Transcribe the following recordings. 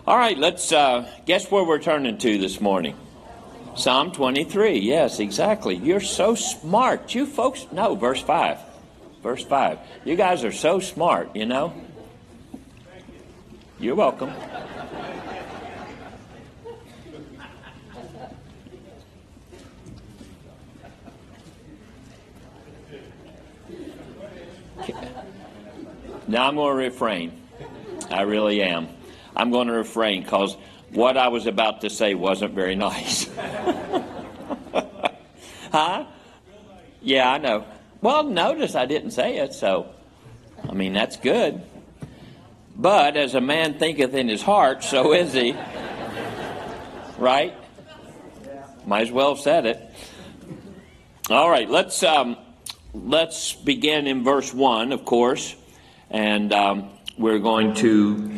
All right, let's guess where we're turning to this morning. Psalm 23. Yes, exactly. You're so smart. You folks, no, verse 5. Verse 5. You guys are so smart, you know. You're welcome. Now I'm going to refrain. I really am. I'm going to refrain because what I was about to say wasn't very nice. Huh? Yeah, I know. Well, notice I didn't say it, so, I mean, that's good. But as a man thinketh in his heart, so is he. Right? Might as well have said it. All right, let's begin in verse 1, of course. And we're going to,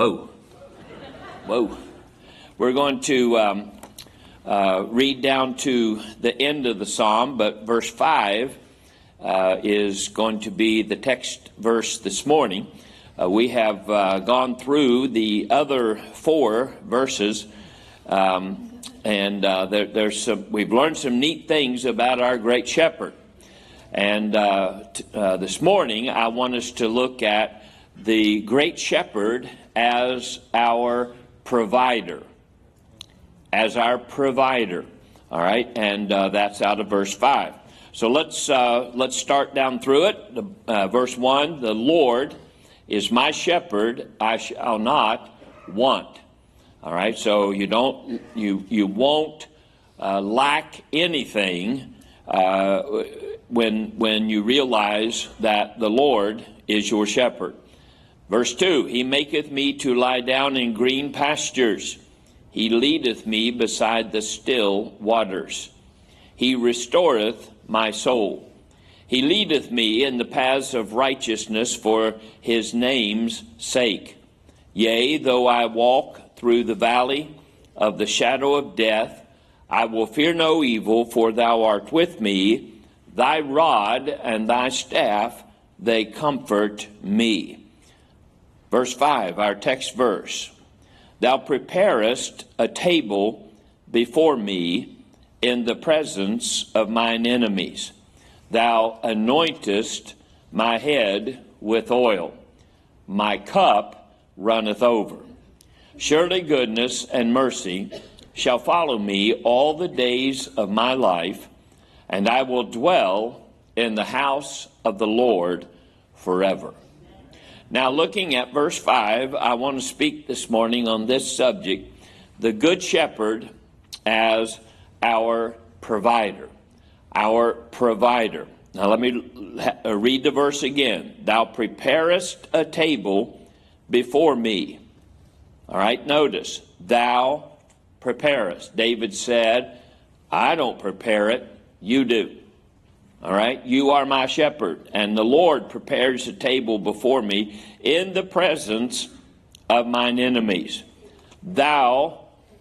we're going to read down to the end of the psalm, but verse 5 is going to be the text verse this morning. We have gone through the other 4 verses, and there's some. We've learned some neat things about our great shepherd. And this morning, I want us to look at the great shepherd as our provider. As our provider. All right, and that's out of verse 5. So let's start down through it. Verse 1, the Lord is my shepherd, I shall not want. All right, so you won't lack anything when you realize that the Lord is your shepherd. Verse 2, he maketh me to lie down in green pastures. He leadeth me beside the still waters. He restoreth my soul. He leadeth me in the paths of righteousness for his name's sake. Yea, though I walk through the valley of the shadow of death, I will fear no evil, for thou art with me. Thy rod and thy staff, they comfort me. Verse 5, our text verse. Thou preparest a table before me in the presence of mine enemies. Thou anointest my head with oil. My cup runneth over. Surely goodness and mercy shall follow me all the days of my life, and I will dwell in the house of the Lord forever. Now, looking at verse 5, I want to speak this morning on this subject, the Good Shepherd as our provider. Our provider. Now, let me read the verse again. Thou preparest a table before me. All right, notice, thou preparest. David said, I don't prepare it, you do. All right, you are my shepherd, and the Lord prepares a table before me in the presence of mine enemies. Thou,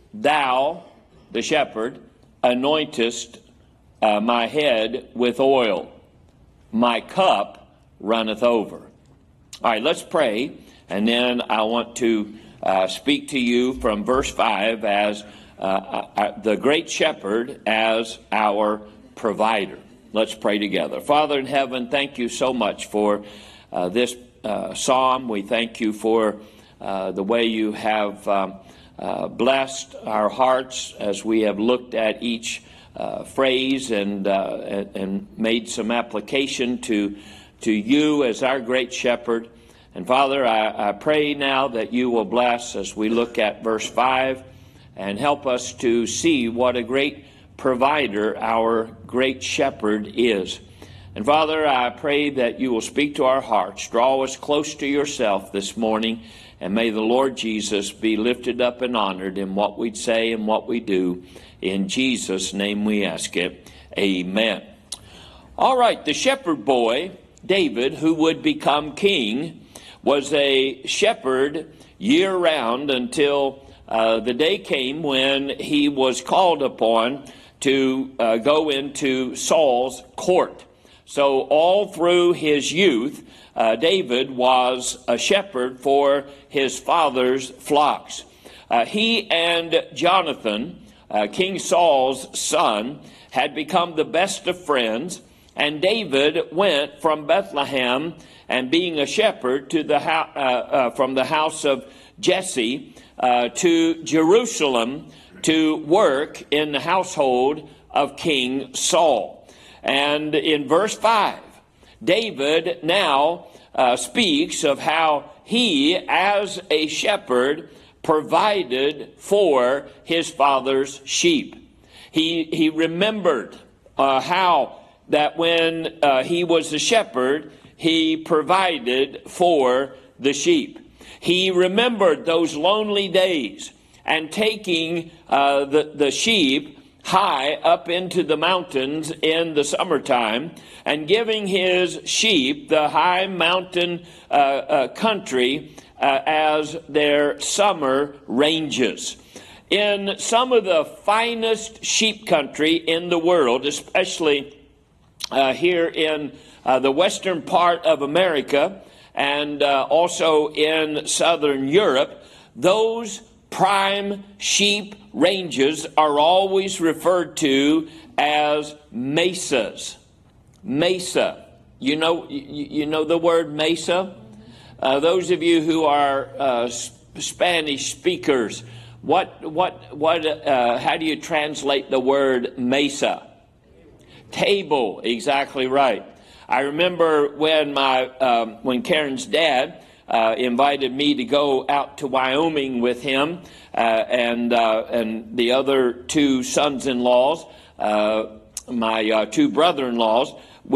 the shepherd, anointest my head with oil. My cup runneth over. All right, let's pray, and then I want to speak to you from verse 5 as the great shepherd as our provider. Let's pray together. Father in heaven, thank you so much for this psalm. We thank you for the way you have blessed our hearts as we have looked at each phrase and made some application to you as our great shepherd. And Father, I pray now that you will bless as we look at verse 5 and help us to see what a great provider our great shepherd is. And Father, I pray that you will speak to our hearts, draw us close to yourself this morning, and may the Lord Jesus be lifted up and honored in what we say and what we do. In Jesus' name we ask it. Amen. All right, the shepherd boy, David, who would become king, was a shepherd year-round until the day came when he was called upon to go into Saul's court. So all through his youth, David was a shepherd for his father's flocks. He and Jonathan, King Saul's son, had become the best of friends, and David went from Bethlehem and being a shepherd to from the house of Jesse to Jerusalem to work in the household of King Saul. And in verse 5, David now speaks of how he, as a shepherd, provided for his father's sheep. He remembered how that when he was a shepherd, he provided for the sheep. He remembered those lonely days and taking the sheep high up into the mountains in the summertime and giving his sheep the high mountain country as their summer ranges. In some of the finest sheep country in the world, especially here in the western part of America and also in southern Europe, those prime sheep ranges are always referred to as mesas. Mesa. You know the word mesa? Those of you who are Spanish speakers, how do you translate the word mesa? Table, exactly right. I remember when Karen's dad invited me to go out to Wyoming with him and the other two sons-in-laws, my two brother-in-laws.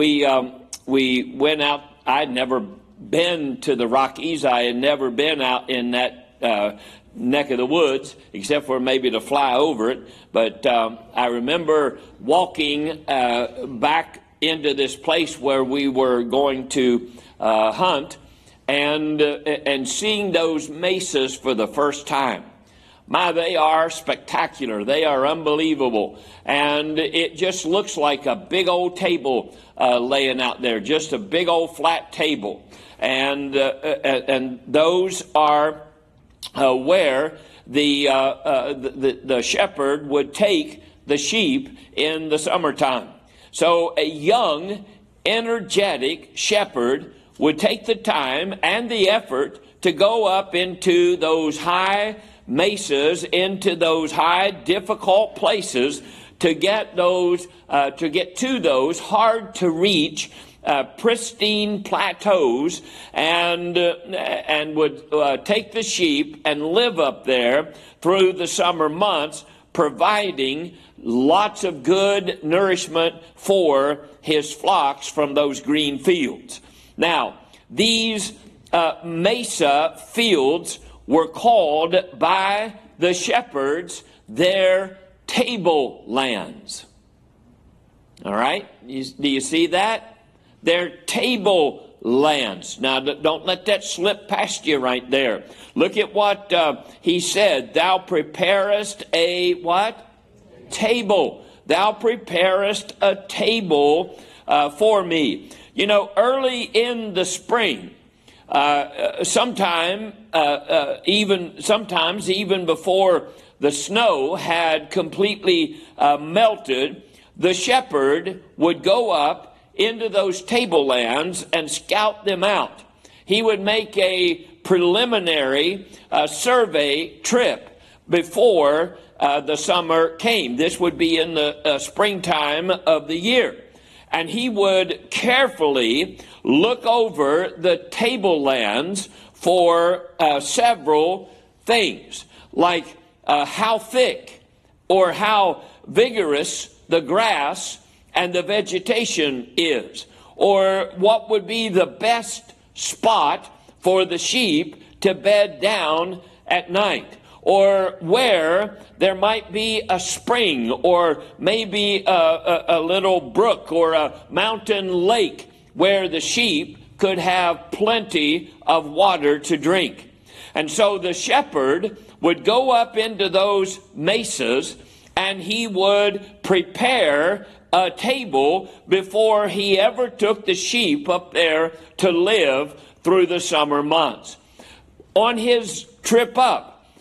We went out. I'd never been to the Rockies. I had never been out in that neck of the woods, except for maybe to fly over it. But I remember walking back into this place where we were going to hunt and seeing those mesas for the first time. My, they are spectacular. They are unbelievable. And it just looks like a big old table laying out there, just a big old flat table. And those are where the shepherd would take the sheep in the summertime. So a young, energetic shepherd would take the time and the effort to go up into those high mesas, into those high, difficult places to get to those hard to reach, pristine plateaus, and would take the sheep and live up there through the summer months, providing lots of good nourishment for his flocks from those green fields. Now, these mesa fields were called by the shepherds their tablelands. All right? Do you see that? Their tablelands. Now, don't let that slip past you right there. Look at what he said. Thou preparest a what? Table. Thou preparest a table for me. You know, early in the spring, sometimes even before the snow had completely melted, the shepherd would go up into those tablelands and scout them out. He would make a preliminary survey trip before the summer came. This would be in the springtime of the year. And he would carefully look over the tablelands for several things, like how thick or how vigorous the grass and the vegetation is, or what would be the best spot for the sheep to bed down at night, or where there might be a spring or maybe a little brook or a mountain lake where the sheep could have plenty of water to drink. And so the shepherd would go up into those mesas and he would prepare a table before he ever took the sheep up there to live through the summer months. On his trip up,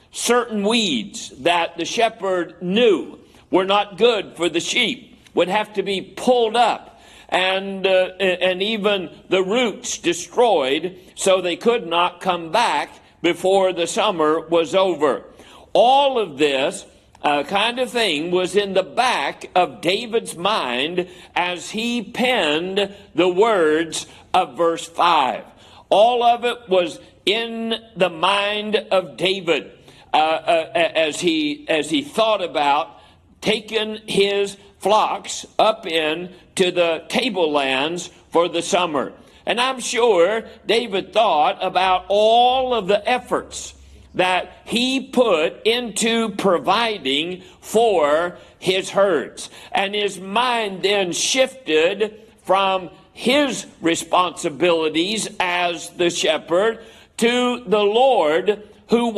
certain weeds that the shepherd knew were not good for the sheep would have to be pulled up and even the roots destroyed so they could not come back before the summer was over. All of this kind of thing was in the back of David's mind as he penned the words of verse 5. All of it was in the mind of David as he thought about taking his flocks up in to the tablelands for the summer. And I'm sure David thought about all of the efforts that he put into providing for his herds. And his mind then shifted from his responsibilities as the shepherd to the Lord, who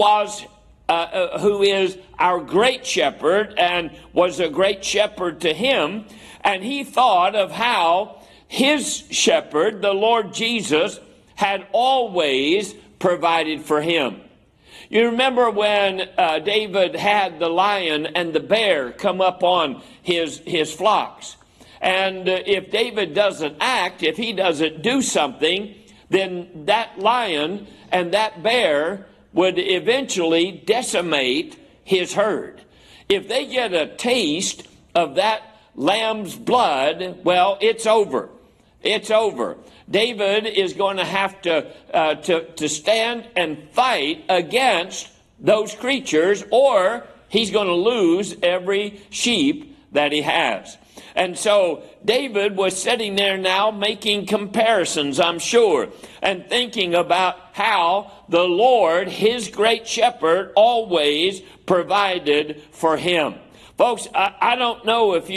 is our great shepherd and was a great shepherd to him. And he thought of how his shepherd, the Lord Jesus, had always provided for him. You remember when David had the lion and the bear come up on his flocks. And if David doesn't act, if he doesn't do something, then that lion and that bear would eventually decimate his herd. If they get a taste of that lamb's blood, well, it's over. It's over. David is going to have to stand and fight against those creatures, or he's going to lose every sheep that he has. And so David was sitting there now making comparisons, I'm sure, and thinking about how the Lord, his great shepherd, always provided for him. Folks, I don't know if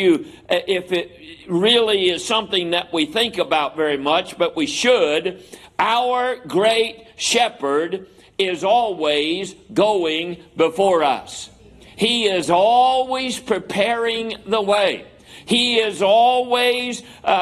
it really is something that we think about very much, but we should. Our great shepherd is always going before us. He is always preparing the way. He is always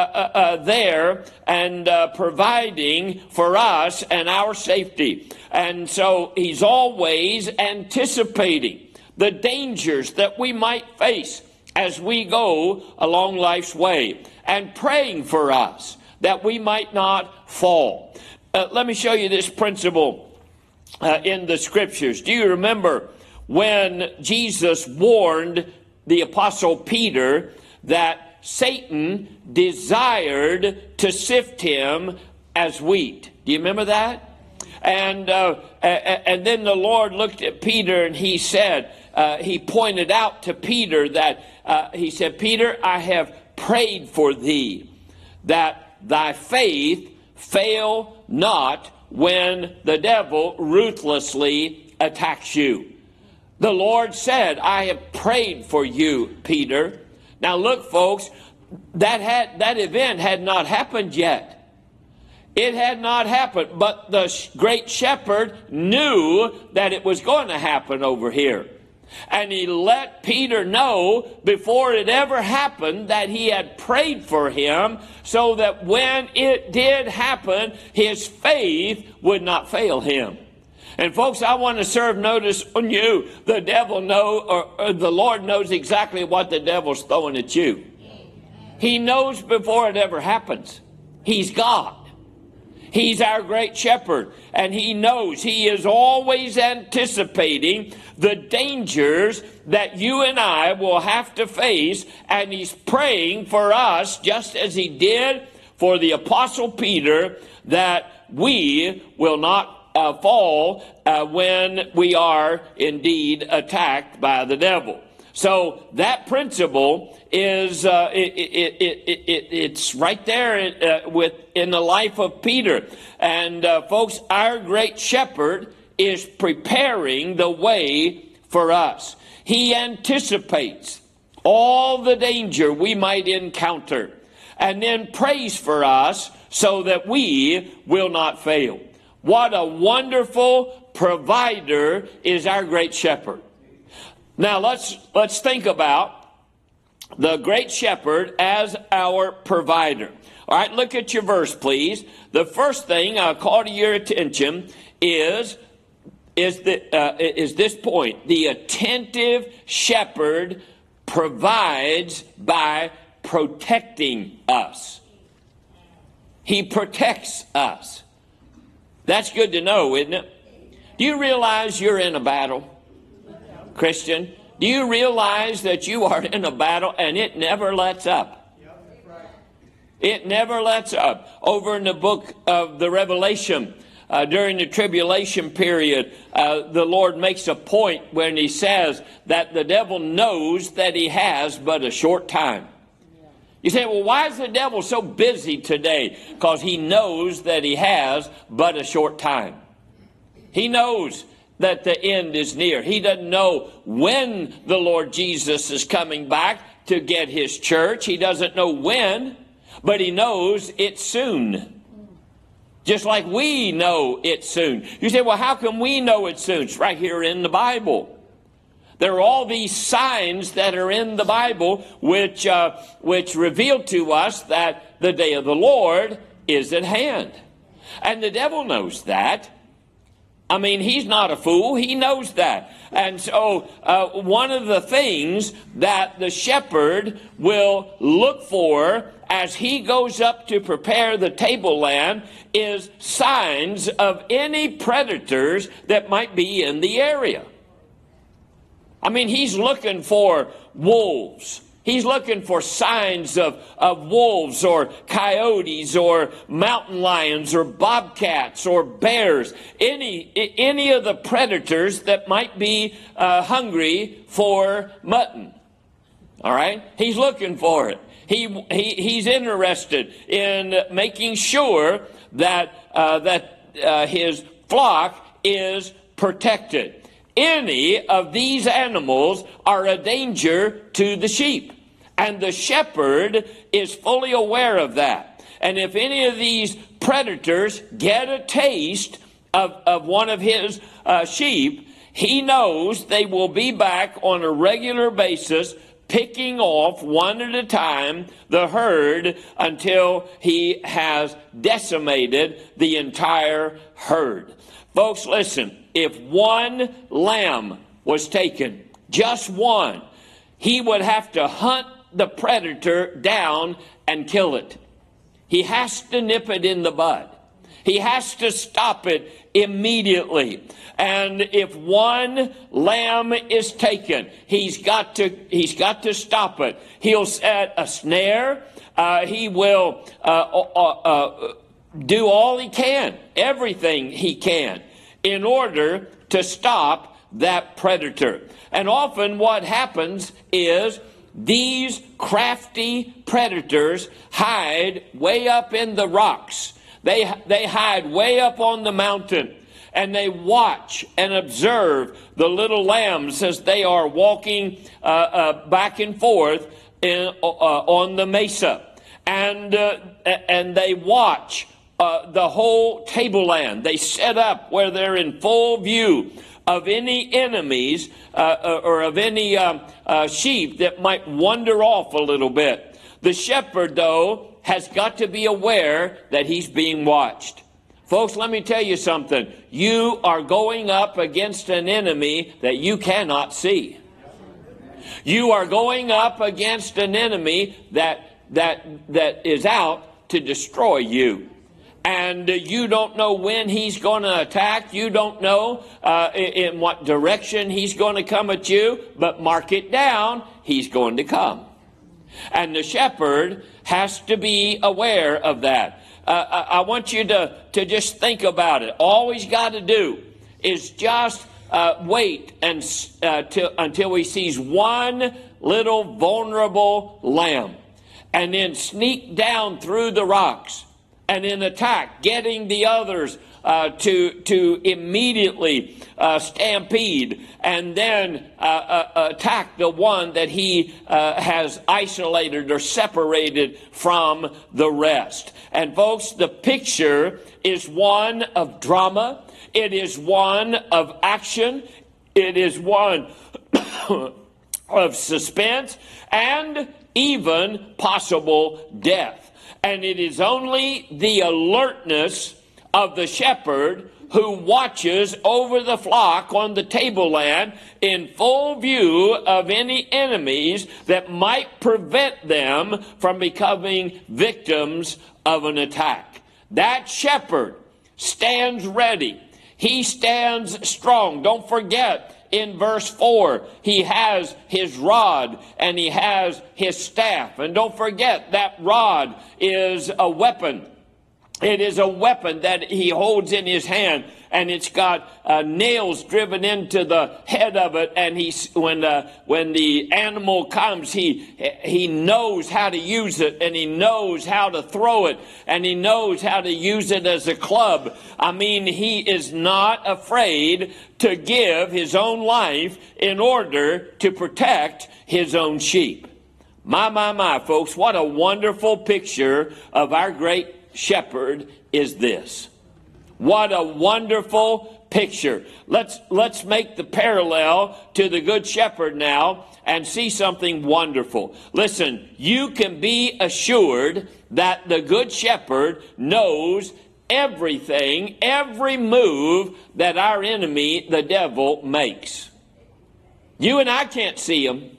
there and providing for us and our safety. And so he's always anticipating the dangers that we might face as we go along life's way, and praying for us that we might not fall. Let me show you this principle in the scriptures. Do you remember when Jesus warned the apostle Peter that Satan desired to sift him as wheat? Do you remember that? And then the Lord looked at Peter and he said, he pointed out to Peter that he said, Peter, I have prayed for thee, that thy faith fail not when the devil ruthlessly attacks you. The Lord said, I have prayed for you, Peter. Now look, folks, that event had not happened yet. It had not happened, but the great shepherd knew that it was going to happen over here. And he let Peter know before it ever happened that he had prayed for him, so that when it did happen, his faith would not fail him. And folks, I want to serve notice on you. The devil or the Lord knows exactly what the devil's throwing at you. He knows before it ever happens. He's God. He's our great shepherd, and he knows. He is always anticipating the dangers that you and I will have to face, and he's praying for us, just as he did for the apostle Peter, that we will not fall when we are indeed attacked by the devil. So that principle is it's right there in the life of Peter. And folks, our great shepherd is preparing the way for us. He anticipates all the danger we might encounter, and then prays for us so that we will not fail. What a wonderful provider is our great shepherd. Now let's think about the great shepherd as our provider. All right, look at your verse, please. The first thing I'll call to your attention is is this point. The attentive shepherd provides by protecting us. He protects us. That's good to know, isn't it? Do you realize you're in a battle, Christian? Do you realize that you are in a battle and it never lets up? It never lets up. Over in the book of the Revelation, during the tribulation period, the Lord makes a point when he says that the devil knows that he has but a short time. You say, well, why is the devil so busy today? Because he knows that he has but a short time. He knows that the end is near. He doesn't know when the Lord Jesus is coming back to get his church. He doesn't know when, but he knows it's soon. Just like we know it's soon. You say, well, how can we know it's soon? It's right here in the Bible. There are all these signs that are in the Bible which reveal to us that the day of the Lord is at hand. And the devil knows that. I mean, he's not a fool. He knows that. And so one of the things that the shepherd will look for as he goes up to prepare the tableland is signs of any predators that might be in the area. I mean, he's looking for wolves. He's looking for signs of wolves or coyotes or mountain lions or bobcats or bears. Any of the predators that might be hungry for mutton. All right? He's looking for it. He's interested in making sure that his flock is protected. Any of these animals are a danger to the sheep. And the shepherd is fully aware of that. And if any of these predators get a taste of one of his sheep, he knows they will be back on a regular basis, picking off one at a time the herd until he has decimated the entire herd. Folks, listen. If one lamb was taken, just one, he would have to hunt the predator down and kill it. He has to nip it in the bud. He has to stop it immediately. And if one lamb is taken, he's got to stop it. He'll set a snare. He will do all he can, everything he can, in order to stop that predator. And often what happens is these crafty predators hide way up in the rocks. They hide way up on the mountain, and they watch and observe the little lambs as they are walking back and forth on the mesa. And they watch the whole tableland. They set up where they're in full view of any enemies or of any sheep that might wander off a little bit. The shepherd, though, has got to be aware that he's being watched. Folks, let me tell you something. You are going up against an enemy that you cannot see. You are going up against an enemy that is out to destroy you. And you don't know when he's going to attack. You don't know in what direction he's going to come at you. But mark it down, he's going to come. And the shepherd has to be aware of that. I want you to just think about it. All he's got to do is just wait until he sees one little vulnerable lamb. And then sneak down through the rocks. And in attack, getting the others to immediately stampede and then attack the one that he has isolated or separated from the rest. And folks, the picture is one of drama. It is one of action. It is one of suspense and even possible death. And it is only the alertness of the shepherd who watches over the flock on the tableland in full view of any enemies that might prevent them from becoming victims of an attack. That shepherd stands ready. He stands strong. Don't forget, in verse 4, he has his rod and he has his staff. And don't forget, that rod is a weapon. It is a weapon that he holds in his hand, and it's got nails driven into the head of it. And when the animal comes, he knows how to use it, and he knows how to throw it, and he knows how to use it as a club. I mean, he is not afraid to give his own life in order to protect his own sheep. My, folks, what a wonderful picture of our great shepherd is this. What a wonderful picture. Let's make the parallel to the good shepherd now and see something wonderful. Listen, you can be assured that the good shepherd knows everything, every move that our enemy, the devil, makes. You and I can't see him.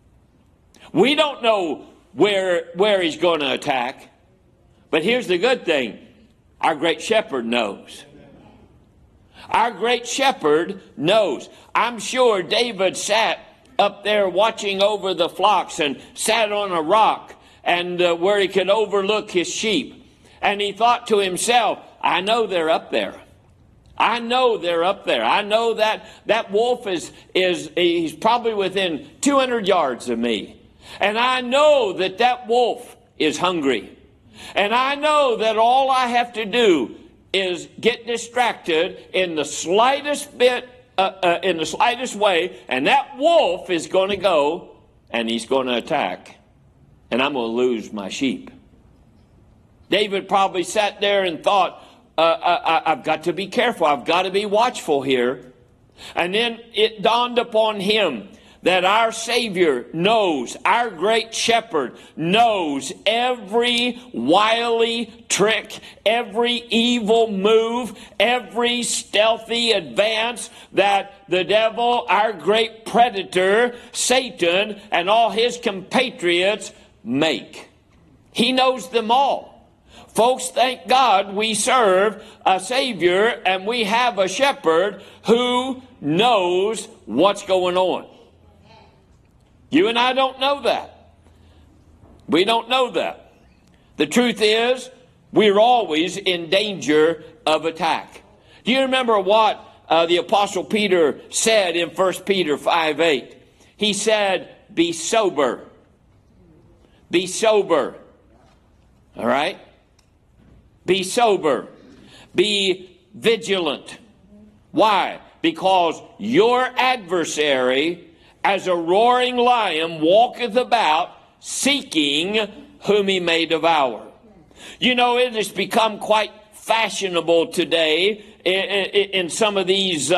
We don't know where he's going to attack. But here's the good thing. Our great shepherd knows. Our great shepherd knows. I'm sure David sat up there watching over the flocks and sat on a rock and where he could overlook his sheep. And he thought to himself, I know they're up there. I know they're up there. I know that wolf he's probably within 200 yards of me. And I know that wolf is hungry. And I know that all I have to do is get distracted in the slightest bit, in the slightest way, and that wolf is going to go and he's going to attack, and I'm going to lose my sheep. David probably sat there and thought, I've got to be careful. I've got to be watchful here. And then it dawned upon him that our Savior knows, our great shepherd knows every wily trick, every evil move, every stealthy advance that the devil, our great predator, Satan, and all his compatriots make. He knows them all. Folks, thank God we serve a Savior and we have a shepherd who knows what's going on. You and I don't know that. We don't know that. The truth is, we're always in danger of attack. Do you remember what the Apostle Peter said in 1 Peter 5:8? He said, be sober. Be sober. All right? Be sober. Be vigilant. Why? Because your adversary, as a roaring lion, walketh about, seeking whom he may devour. You know, it has become quite fashionable today in some of these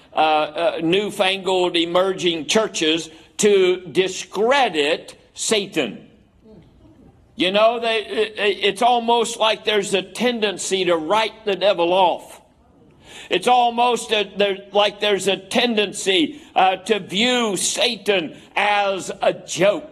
newfangled emerging churches to discredit Satan. You know, it's almost like there's a tendency to write the devil off. It's almost like there's a tendency to view Satan as a joke.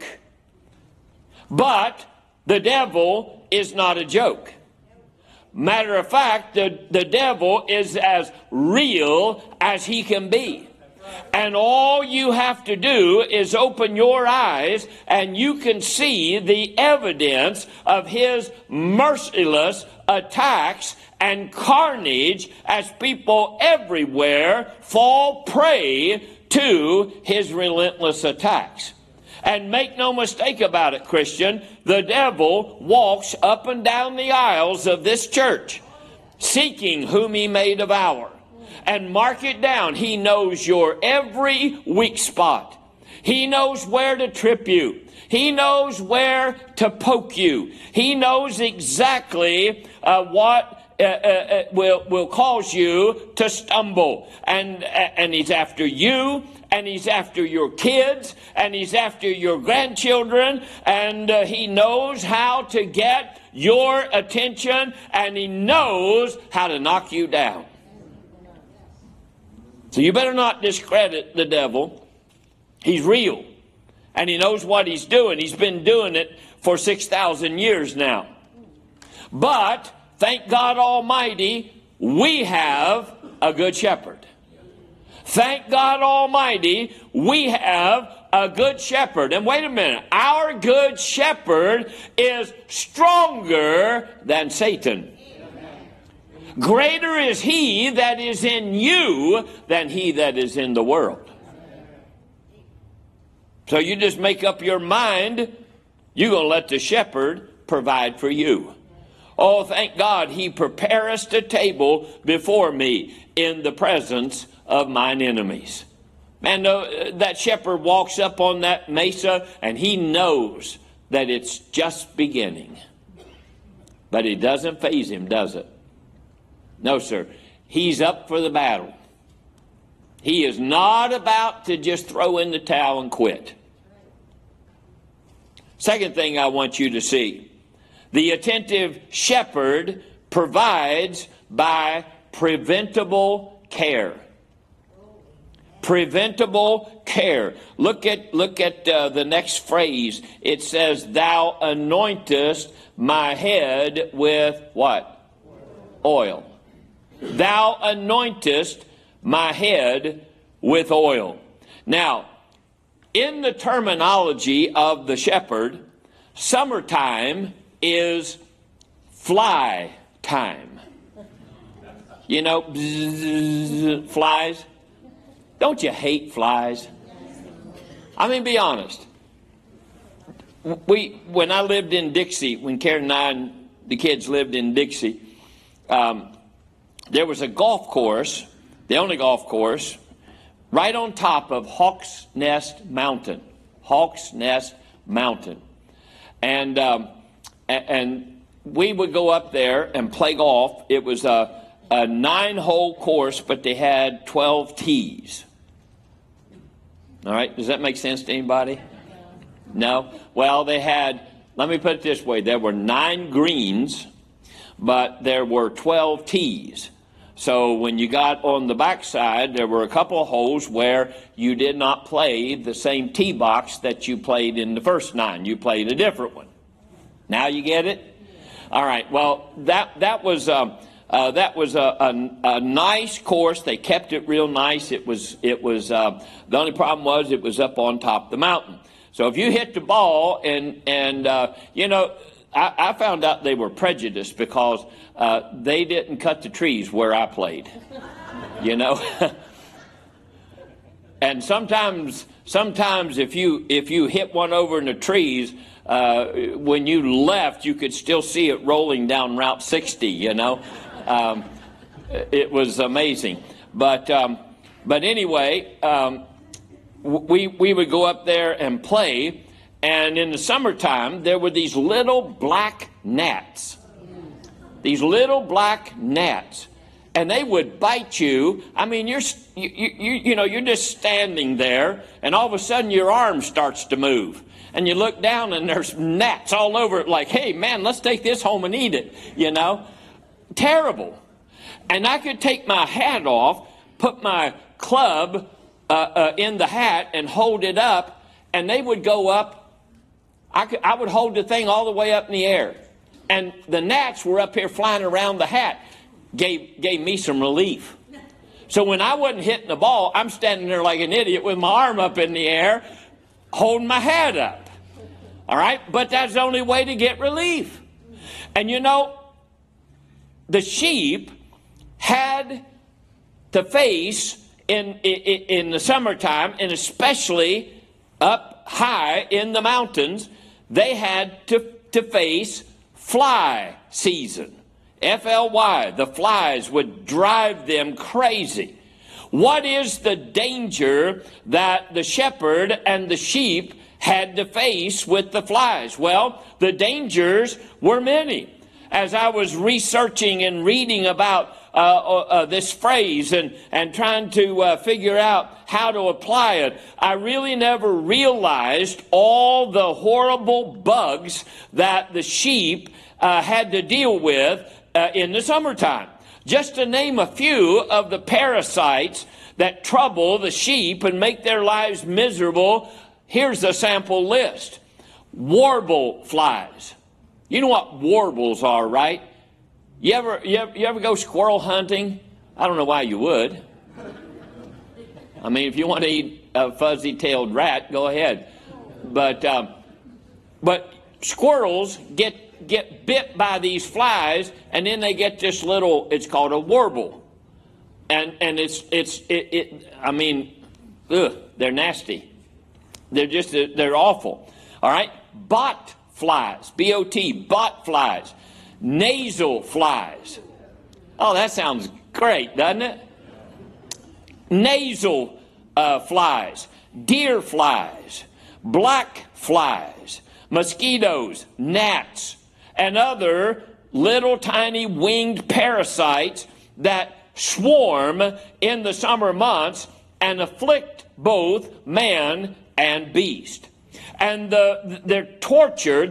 But the devil is not a joke. Matter of fact, the devil is as real as he can be. And all you have to do is open your eyes and you can see the evidence of his merciless attacks and carnage as people everywhere fall prey to his relentless attacks. And make no mistake about it, Christian, the devil walks up and down the aisles of this church, seeking whom he may devour. And mark it down, he knows your every weak spot. He knows where to trip you. He knows where to poke you. He knows exactly what will cause you to stumble. And he's after you, and he's after your kids, and he's after your grandchildren, and he knows how to get your attention, and he knows how to knock you down. So you better not discredit the devil. He's real. And he knows what he's doing. He's been doing it for 6,000 years now. But, thank God Almighty, we have a good shepherd. Thank God Almighty, we have a good shepherd. And wait a minute, our good shepherd is stronger than Satan. Greater is he that is in you than he that is in the world. So you just make up your mind, you're going to let the shepherd provide for you. Oh, thank God he prepareth a table before me in the presence of mine enemies. Man, that shepherd walks up on that mesa and he knows that it's just beginning. But it doesn't faze him, does it? No, sir. He's up for the battle. He is not about to just throw in the towel and quit. Second thing I want you to see. The attentive shepherd provides by preventable care. Preventable care. Look at the next phrase. It says, thou anointest my head with what? Oil. Thou anointest my head with oil. Now, in the terminology of the shepherd, summertime is fly time. You know, bzzz, flies. Don't you hate flies? I mean, be honest. When I lived in Dixie, when Karen and I and the kids lived in Dixie, there was a golf course, the only golf course, right on top of Hawks Nest Mountain. Hawks Nest Mountain. And we would go up there and play golf. It was a 9-hole course, but they had 12 tees. All right, does that make sense to anybody? No? Well, they had, let me put it this way, there were 9 greens, but there were 12 tees. So when you got on the backside, there were a couple of holes where you did not play the same tee box that you played in the first 9. You played a different one. Now you get it? All right. Well, that was a nice course. They kept it real nice. It was the only problem was it was up on top of the mountain. So if you hit the ball and you know, I found out they were prejudiced because they didn't cut the trees where I played, you know. And sometimes if you hit one over in the trees, when you left, you could still see it rolling down Route 60, you know. It was amazing. But anyway, we would go up there and play. And in the summertime, there were these little black gnats. These little black gnats. And they would bite you. I mean, you're just standing there, and all of a sudden your arm starts to move. And you look down, and there's gnats all over it like, hey, man, let's take this home and eat it, you know. Terrible. And I could take my hat off, put my club in the hat, and hold it up, and they would go up. I would hold the thing all the way up in the air. And the gnats were up here flying around the hat. Gave me some relief. So when I wasn't hitting the ball, I'm standing there like an idiot with my arm up in the air, holding my hat up. All right? But that's the only way to get relief. And you know, the sheep had to face in the summertime, and especially up high in the mountains, they had to face fly season. F-L-Y. The flies would drive them crazy. What is the danger that the shepherd and the sheep had to face with the flies? Well, the dangers were many. As I was researching and reading about this phrase and trying to figure out how to apply it, I really never realized all the horrible bugs that the sheep had to deal with in the summertime. Just to name a few of the parasites that trouble the sheep and make their lives miserable. Here's a sample list. Warble flies. You know what warbles are, right? You ever go squirrel hunting? I don't know why you would. I mean, if you want to eat a fuzzy-tailed rat, go ahead. But squirrels get bit by these flies, and then they get this little, it's called a warble. And I mean, they're nasty. They're awful. All right? Bot flies, B-O-T, bot flies. Nasal flies. Oh, that sounds great, doesn't it? Nasal flies, deer flies, black flies, mosquitoes, gnats, and other little tiny winged parasites that swarm in the summer months and afflict both man and beast. And the torture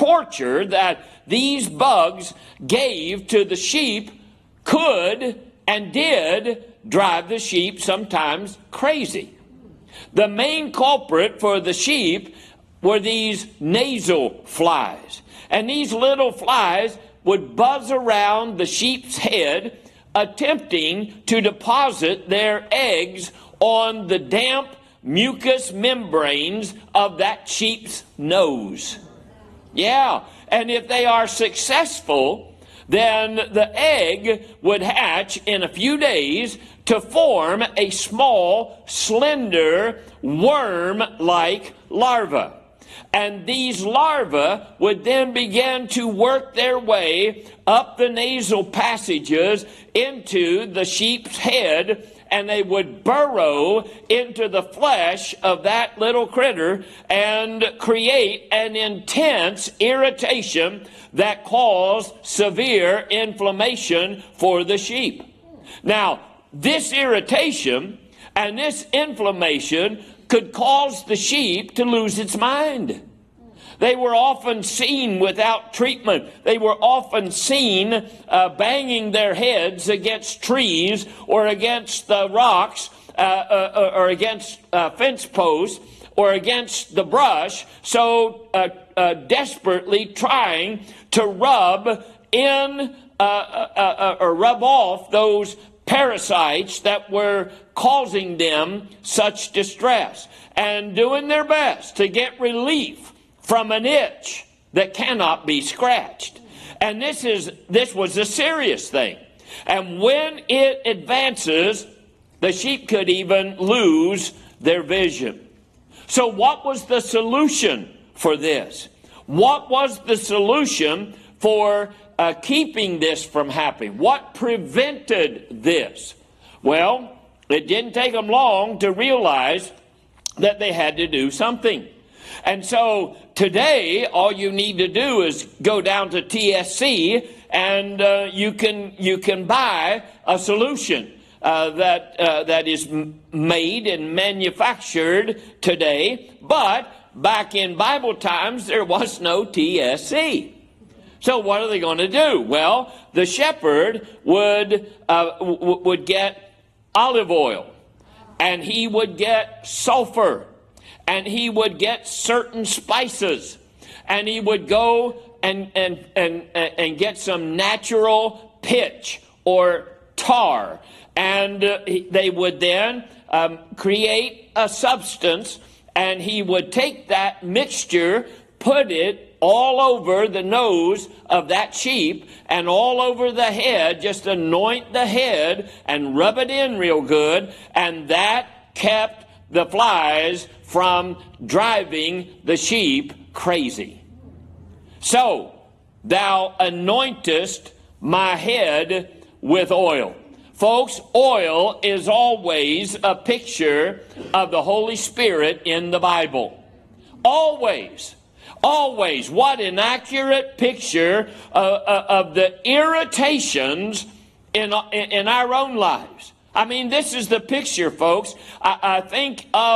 that these bugs gave to the sheep could and did drive the sheep sometimes crazy. The main culprit for the sheep were these nasal flies. And these little flies would buzz around the sheep's head, attempting to deposit their eggs on the damp mucous membranes of that sheep's nose. Yeah, and if they are successful, then the egg would hatch in a few days to form a small, slender, worm-like larva. And these larvae would then begin to work their way up the nasal passages into the sheep's head, and they would burrow into the flesh of that little critter and create an intense irritation that caused severe inflammation for the sheep. Now, this irritation and this inflammation could cause the sheep to lose its mind. They were often seen without treatment. They were often seen banging their heads against trees or against the rocks or against fence posts or against the brush, so desperately trying to rub in or rub off those parasites that were causing them such distress, and doing their best to get relief from an itch that cannot be scratched. And this was a serious thing. And when it advances, the sheep could even lose their vision. So what was the solution for this? What was the solution for keeping this from happening? What prevented this? Well, it didn't take them long to realize that they had to do something. And so today, all you need to do is go down to TSC, and you can buy a solution that is made and manufactured today. But back in Bible times, there was no TSC. So what are they going to do? Well, the shepherd would get olive oil, and he would get sulfur, and he would get certain spices, and he would go and get some natural pitch or tar, and they would then create a substance, and he would take that mixture, put it all over the nose of that sheep and all over the head, just anoint the head and rub it in real good, and that kept the flies from driving the sheep crazy. So, thou anointest my head with oil. Folks, oil is always a picture of the Holy Spirit in the Bible. Always. Always. What an accurate picture of the irritations in our own lives. I mean, this is the picture, folks. I think of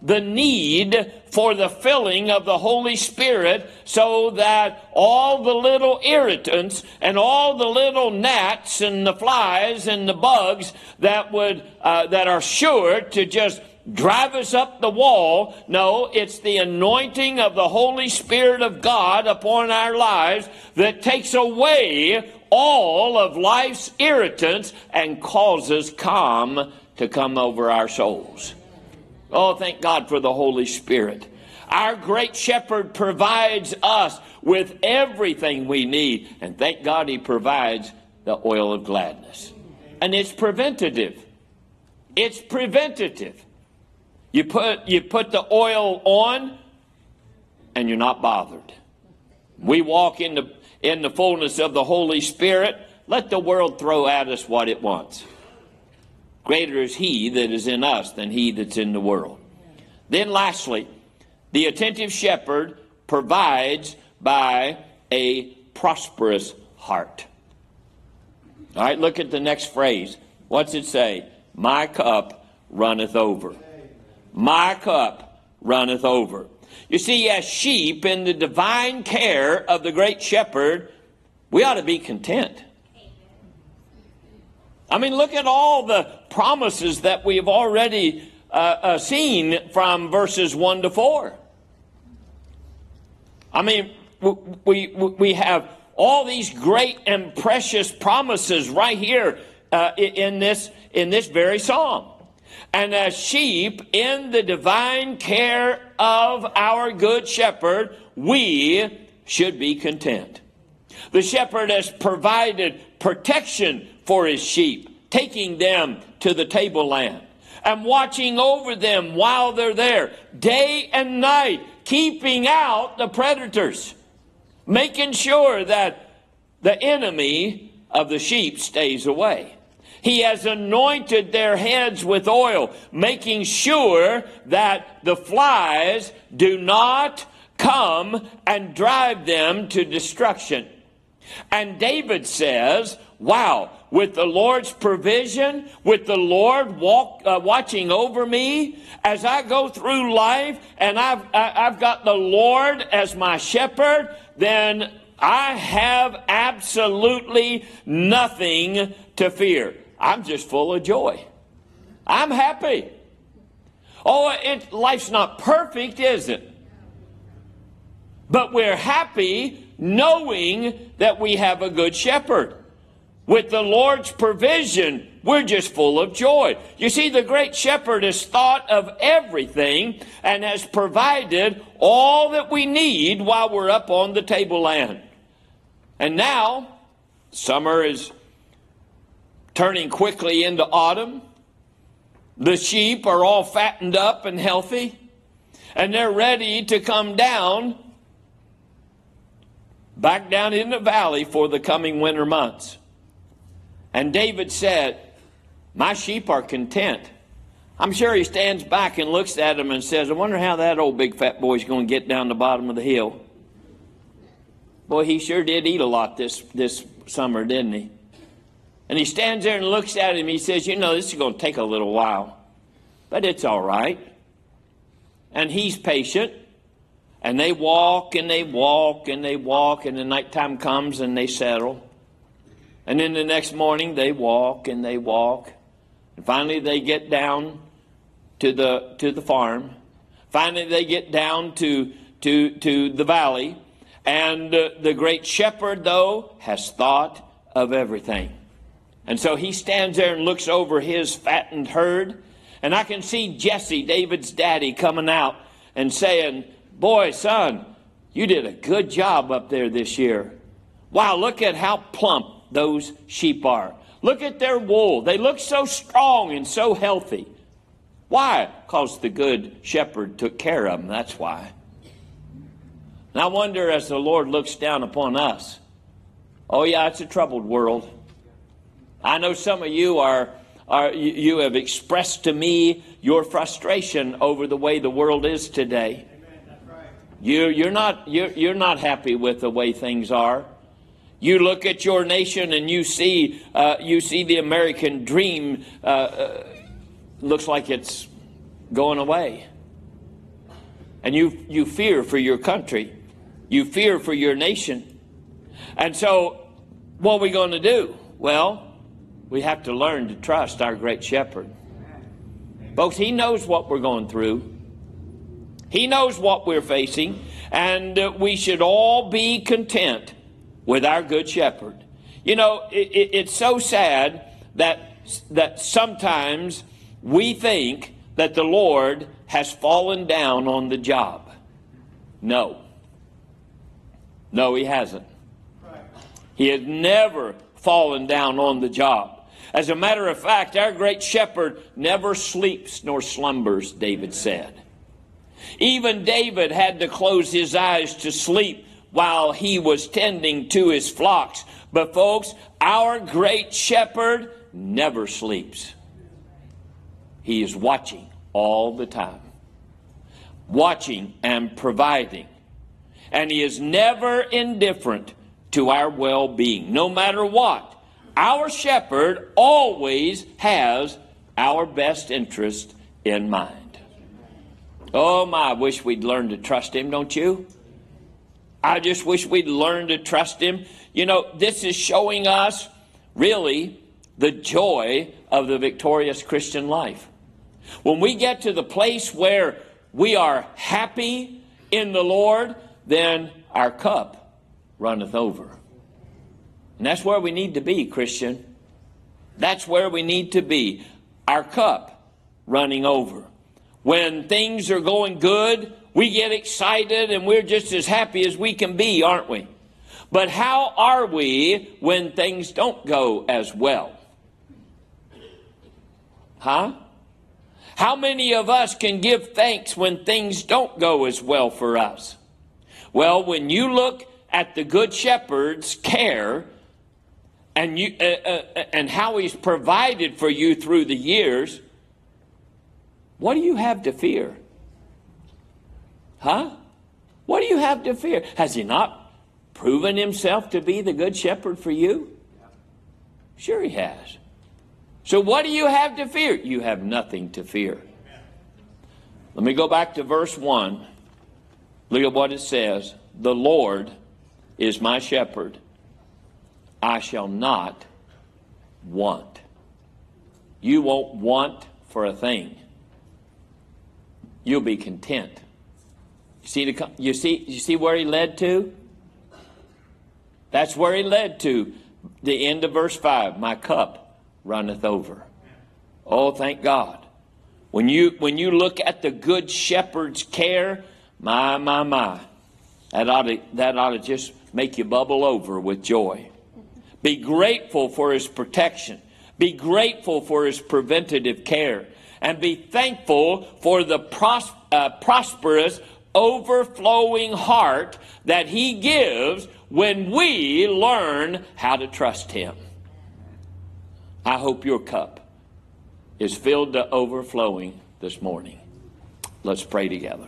the need for the filling of the Holy Spirit, so that all the little irritants and all the little gnats and the flies and the bugs that are sure to just drive us up the wall. No, it's the anointing of the Holy Spirit of God upon our lives that takes away all of life's irritants and causes calm to come over our souls. Oh, thank God for the Holy Spirit. Our great shepherd provides us with everything we need. And thank God he provides the oil of gladness. And it's preventative. It's preventative. You put the oil on and you're not bothered. We walk in the fullness of the Holy Spirit. Let the world throw at us what it wants. Greater is he that is in us than he that's in the world. Then lastly, the attentive shepherd provides by a prosperous heart. All right, look at the next phrase. What's it say? My cup runneth over. My cup runneth over. You see, as sheep in the divine care of the great shepherd, we ought to be content. I mean, look at all the promises that we've already seen from verses 1 to 4. I mean, we have all these great and precious promises right here in this very psalm. And as sheep in the divine care of our good shepherd, we should be content. The shepherd has provided protection for his sheep, taking them to the tableland and watching over them while they're there, day and night, keeping out the predators, making sure that the enemy of the sheep stays away. He has anointed their heads with oil, making sure that the flies do not come and drive them to destruction. And David says, wow, with the Lord's provision, with the Lord watching over me as I go through life, and I've got the Lord as my shepherd, then I have absolutely nothing to fear. I'm just full of joy. I'm happy. Oh, life's not perfect, is it? But we're happy knowing that we have a good shepherd. With the Lord's provision, we're just full of joy. You see, the great shepherd has thought of everything and has provided all that we need while we're up on the tableland. And now, summer is turning quickly into autumn. The sheep are all fattened up and healthy, and they're ready to come back down in the valley for the coming winter months. And David said, my sheep are content. I'm sure he stands back and looks at them and says, I wonder how that old big fat boy's going to get down the bottom of the hill. Boy, he sure did eat a lot this summer, didn't he? And he stands there and looks at him. He says, you know, this is going to take a little while, but it's all right. And he's patient. And they walk and they walk and they walk, and the nighttime comes and they settle. And then the next morning they walk and they walk. And finally they get down to the farm. Finally they get down to the valley. And the great shepherd, though, has thought of everything. And so he stands there and looks over his fattened herd. And I can see Jesse, David's daddy, coming out and saying, boy, son, you did a good job up there this year. Wow, look at how plump those sheep are. Look at their wool. They look so strong and so healthy. Why? Because the good shepherd took care of them. That's why. And I wonder, as the Lord looks down upon us, oh yeah, it's a troubled world. I know some of you you have expressed to me your frustration over the way the world is today. You're not happy with the way things are. You look at your nation and you see the American dream looks like it's going away. And you fear for your country. You fear for your nation. And so, what are we going to do? Well, we have to learn to trust our great shepherd. Folks, he knows what we're going through. He knows what we're facing. And we should all be content with our good shepherd. You know, it's so sad that sometimes we think that the Lord has fallen down on the job. No. No, he hasn't. He has never fallen down on the job. As a matter of fact, our great shepherd never sleeps nor slumbers, David said. Even David had to close his eyes to sleep while he was tending to his flocks. But folks, our great shepherd never sleeps. He is watching all the time. Watching and providing. And he is never indifferent to our well-being, no matter what. Our shepherd always has our best interest in mind. Oh my, I wish we'd learn to trust him, don't you? I just wish we'd learn to trust him. You know, this is showing us really the joy of the victorious Christian life. When we get to the place where we are happy in the Lord, then our cup runneth over. And that's where we need to be, Christian. That's where we need to be. Our cup running over. When things are going good, we get excited and we're just as happy as we can be, aren't we? But how are we when things don't go as well? Huh? How many of us can give thanks when things don't go as well for us? Well, when you look at the Good Shepherd's care and how he's provided for you through the years, what do you have to fear? Huh? What do you have to fear? Has he not proven himself to be the Good Shepherd for you? Sure he has. So what do you have to fear? You have nothing to fear. Let me go back to verse 1. Look at what it says. The Lord is my shepherd. I shall not want. You won't want for a thing. You'll be content. You see where he led to? That's where he led to. The end of verse 5. My cup runneth over. Oh, thank God. When you look at the Good Shepherd's care, my. That ought to just make you bubble over with joy. Be grateful for his protection. Be grateful for his preventative care. And be thankful for the prosperous, overflowing heart that he gives when we learn how to trust him. I hope your cup is filled to overflowing this morning. Let's pray together.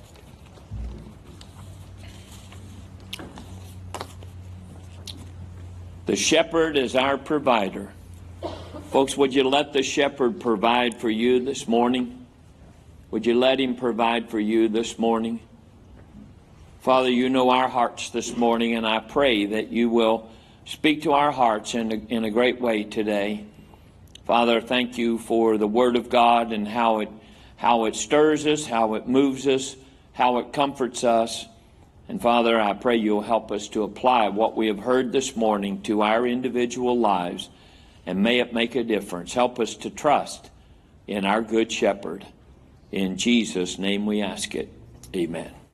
The shepherd is our provider. Folks, would you let the shepherd provide for you this morning? Would you let him provide for you this morning? Father, you know our hearts this morning, and I pray that you will speak to our hearts in a great way today. Father, thank you for the Word of God and how it stirs us, how it moves us, how it comforts us. And Father, I pray you'll help us to apply what we have heard this morning to our individual lives, and may it make a difference. Help us to trust in our Good Shepherd. In Jesus' name we ask it. Amen.